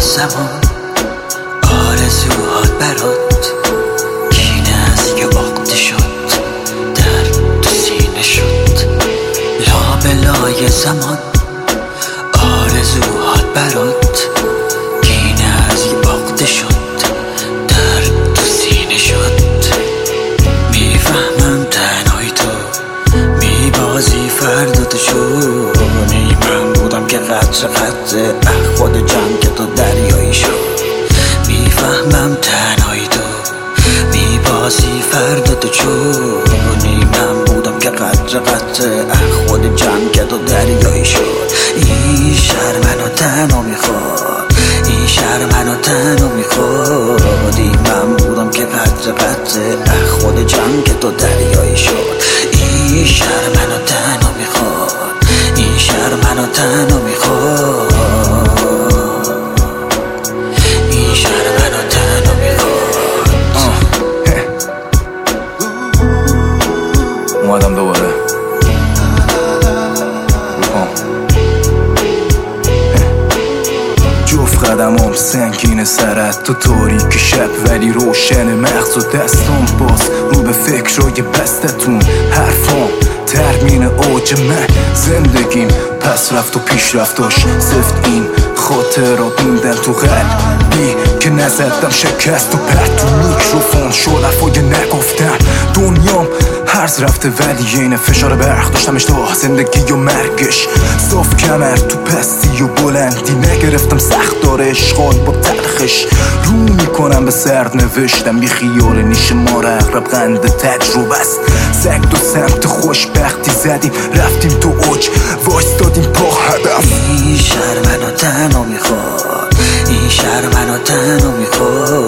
زمان آرزوهات برات کینه از یه عقده شد، درد تو سینه شد. لابلای زمان آرزوهات برات کینه از یه عقده شد، درد تو سینه شد. میفهمم تنهایی تو میبازی فردا تو شونی، من بودم که قطره خود جمع که تو دریایی شد. میفهمم تنهایی تو میبازی فردا تو چونی، من بودم که قطره خود جمع که تو دریایی شد. این شهر منو تنها میخواد، این شهر منو تنها میخوادی، من بودم که قطره خود جمع که تو دریایی شد. این شهر منو تنها میخواد، این شهر منو تنها میخواد، این شهر منو تنها میخواد. اومدم دوباره جفت قدمام سنگین سرت تو تاریک شب ولی روشن مغز و دستام باز رو به فکرای بستتون. حرفام ترمین اوج من زندگیم پس رفت و پیش رفتاش سفت. این خاطرات موندن تو قلبی که نزدم شکست و پرت تو میکروفون شلفای نگفتم. دنیام هرز رفته ولی این فشار برق داشتم اشتباه زندگی و مرگش صاف کمر تو پستی و بلندی نگرفتم سخت داره اشغال با تلخش رو میکنم به سرد نوشتم بی خیال نیش ما را اقرب قند تجربه است. سگ دو سمت خوشبختی زدیم رفتیم تو اوج وایستادیم پا هدف. این شهر منو تنها میخواد، این شهر منو تنها میخواد،